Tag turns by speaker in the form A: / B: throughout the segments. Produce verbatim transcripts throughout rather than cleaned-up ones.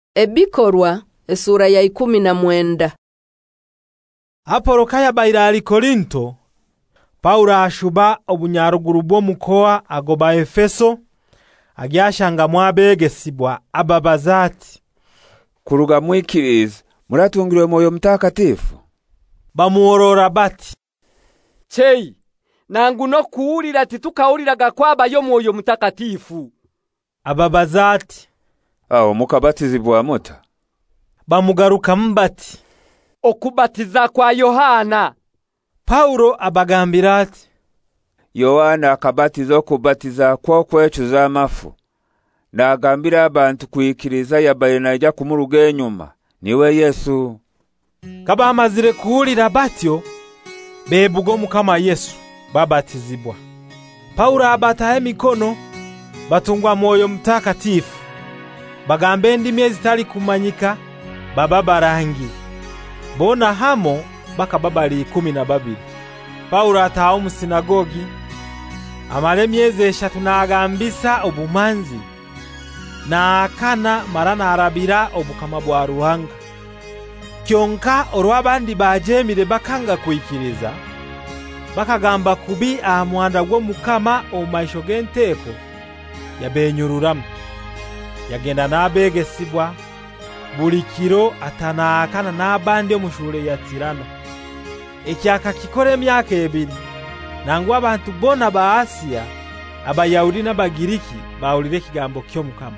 A: Ebikorwa esura ya ikumi na mwenda.
B: Apolo kaya bairali Korinto, Paulo ashuba obunyaruguru bwo mukoa agoba Efeso, agyashanga mwabegesibwa ababazati.
C: Kuruga mwikiriza, muratungirwe moyo mtakatifu.
B: Bamuorora bati,
D: Chei, nangu no kuulira titukawuliraga kwaba yo moyo mtakatifu.
B: Ababazati,
C: Aho mukabatizibwa mota.
B: Bamugaruka mbati,
D: okubatiza kwa Yohana.
B: Paulo abagambira ati,
C: Yohana akabatiza okubatiza kwa kwecuza amafu. Nagambira abantu kwikiriza yabaye najya kumuruga enyuma, niwe Yesu.
B: Kaba amazire kuulira batyo, bebugo mukama Yesu babatizibwa. Paulo abataye emikono, batungwa moyo mtakatifu. Bagambe ndimi ezitali kumanyika, baba barangi. Bona hamo bakababali kumi na babiri. Paulo ataha mu sinagogi, amale myezi eshatu nagambisa obumanzi, na akana marana arabira obukama bwa Ruhanga. Kyonka olw'abandi bajemire bakanga kwikiriza, bakagamba kubi amwanda gwo mukama omumaisho g'enteko, yabenyururamu. Yagenda nabegesibwa buli kiro atanaakana n'abandi omushule ya Tirano. Ekyaka kikora emyaka ebiri, nangu abantu bona ba Asia, Abayahudi n'Abagiriki bawulire ekigambo ky'omukama.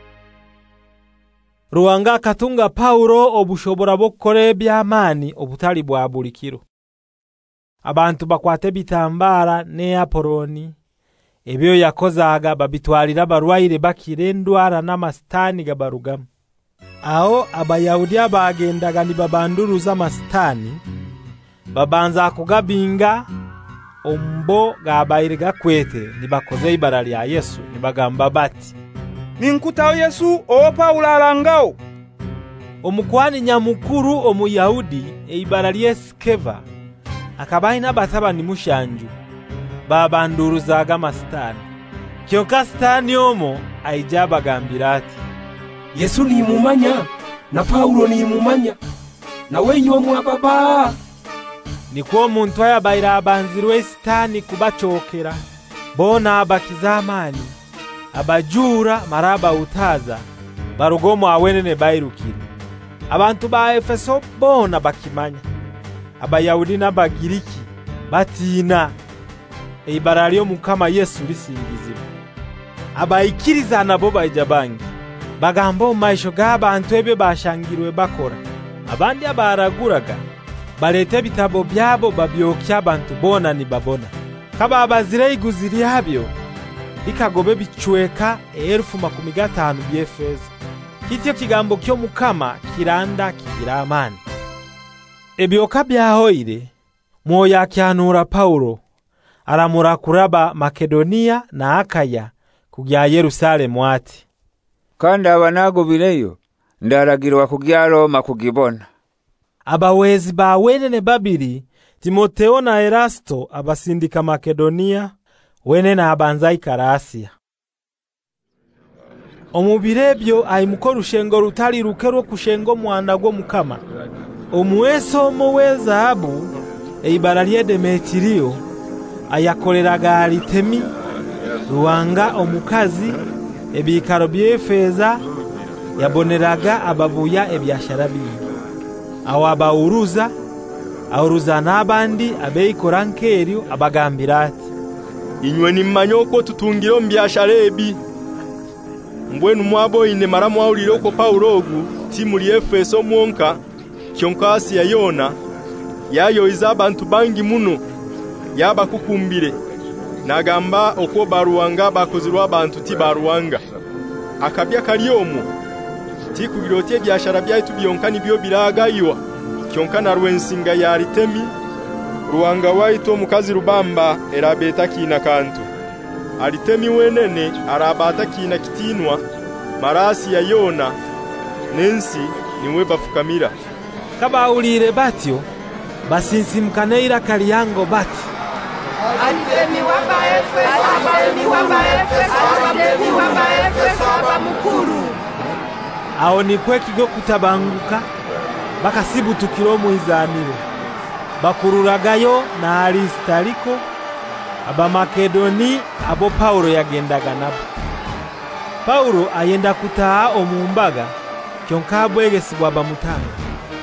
B: Ruhanga akatunga Paulo obushobora bw'okukora eby'amaani obutali bwa buli kiro. Abantu bakwate bitambara ne Apoloni, ebyo yakozaga babitwalira barwaire bakire endwara n'amasitani gabarugamu. Aho Abayahudi abagendaga nibabanduruza amasitani, babanza kugabinga ombo gabaire gakwete nibakoze ibara lya Yesu, nibagamba bati,
E: Ninkutaho Yesu o Paulo alangao.
B: Omukwani nyamukuru omuyahudi eibara lye Skeva akabaina batabani mushanju babanduruzaga amasitani. Kyonka sitani omo aijaba gambira ati,
F: Yesu ni mumanya, na Paulo ni mumanya, na wenyu mwababa.
B: Nikwo omuntu ayabaira abanzirwe sitani kubachokera, bona abakizamani, abajura maraba utaza, barugomo awenene bairukire. Abantu ba Efeso bona bakimanya, Abayahudi n'Abagiriki batina eibara lyo mukama Yesu lisingizibwa. Abayikiriza nabo baija bangi, bagamba omumaisho g'abantu ebyo bashangirwe bakora. Abandi abaraguraga baleta ebitabo byabo babyokya abantu bona nibabona. Kaba abazire iguzi lyabyo bikagobe bichweka elfu makumi gatanu by'efeza. Kityo kigambo kyo mukama kiranda kigira amani. Ebyoka byahoire mwoyo akyanura Paulo aramura kuraba Makedonia na Akaya kugya Yerusalemu ati,
C: Kandi abanagobireyo ndaragirwa kugya Roma kugibona.
B: Abawezi bawenene babiri, Timoteo na Erasto abasindika Makedonia, wene na abanza Asia. Omubirebyo aimukora rushengo rutali rukero kushengo mwanda gwo mukama. Omweso omuwe zahabu eibara lye Demetrio ayakoleraga Aritemi, Ruhanga omukazi ebikaro by'efeza yaboneraga ababuya ebyashara bingi. Aho abawuruza awuruza n'abandi abeikora nkeryo abagambira ati,
E: Inywe nimmanyo uko tutungiro mbyashara ebi. Mbwenu mwaboine mara mwawulire uko Paulo ogu ti muri Efeso mwonka, kyonka Asia yona yayoiza abantu bangi muno yabakukumbire, nagamba okwo baruwanga bakozirwa abantu ti baruwanga. Akabya kali omwo ti kugirotie byashara byaitu byonka nibyo biragaywa, kyonka na rwensinga ya Aritemi Ruhanga waitu omukazi rubamba erabeta kina kantu. Aritemi wenene arabata kina kitinwa, marasi ya yona nensi niwe bafukamira.
B: Kabawulire batyo basinsimukana iraka lyango bati,
G: Aritemi waba Efeso, Aritemi waba Efeso, Aritemi waba Efeso aba mukuru.
B: aho nikwe kigo kutabanguka bakasibutukiro mu izaniro bakururagayo na Aristariko aba Makedoni abo Paulo yagendaga nabo. Paulo ayenda kutaha omumbaga kyonka bwegesibwa bamutanga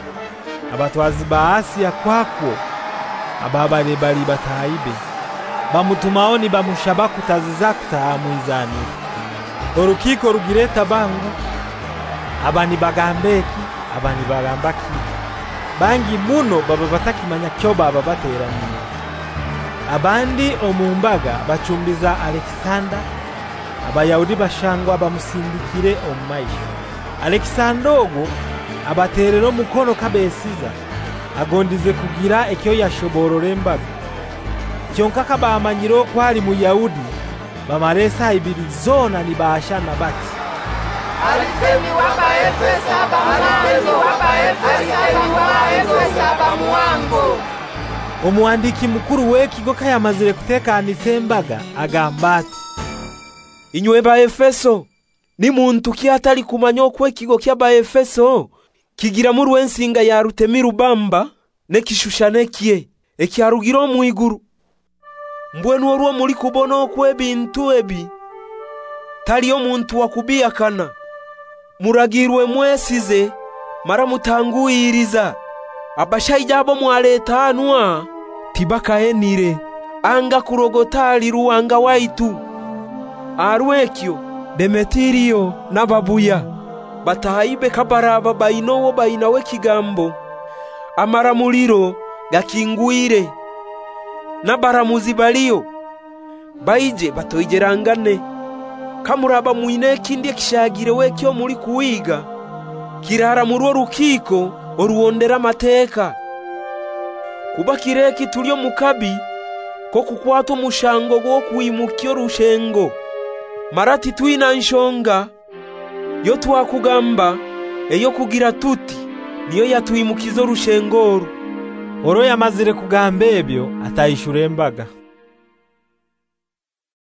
B: abatwazi ba Asia kwakwo ababale bali batayibe bamutumao ni bamushaba kutaziza kutaha mu izaniro. Orukiko rugireta bangu abani bagambeki abani bagambaki bangi muno baba batakimanya kyo baba bateraniye. Abandi omumbaga bachumbiza Alexander abayahudi bashangwa bamusindikire omumaisha. Alexander ogo abaterero mukono kabesiza agondize kugira ekyo yashoborora embaga kyonka kabamanyiro kwali mu Yahudi bamaresa ibiri zona ni bashana bati
G: Artemi wa Efeso Artemi wa Efeso Artemi wa Efeso muwango.
B: Omuandiki mukuru w'ekigo kayamazire kutekanisa embaga agamba ati
F: inywe ba Efeso ni muntu kyatali kumanya okwekigo kya ba Efeso kigira mu rwensinga ya Artemi rubamba ne kishushane kye ekyarugiro mu iguru mbwenu orwo muri kubona okwebintu ebi tali omuntu wakubiyakana muragirwe mwesize mara mutanguyiriza abashayija abo mwaleta anwa tibakaenire anga kurogotali ruwanga waitu arwekyo Demetrio nababuya batahibe kabaraba bainowo bainawe kigambo amara muliro gakinguire nabaramuzi baliyo baije batoijerangane kamuraba muine kindi kishagire wekyo muri kuwiga kirara murwo rukiko oruondera mateka kuba kireki tulyo mukabi ko kukwato mushango gwo kuimukyo rushengo marati twina nshonga yo twakugamba eyo kugira tuti niyo yatwimukizo rushengoru.
B: Oro yamazire kugamba ebyo atayishure embaga.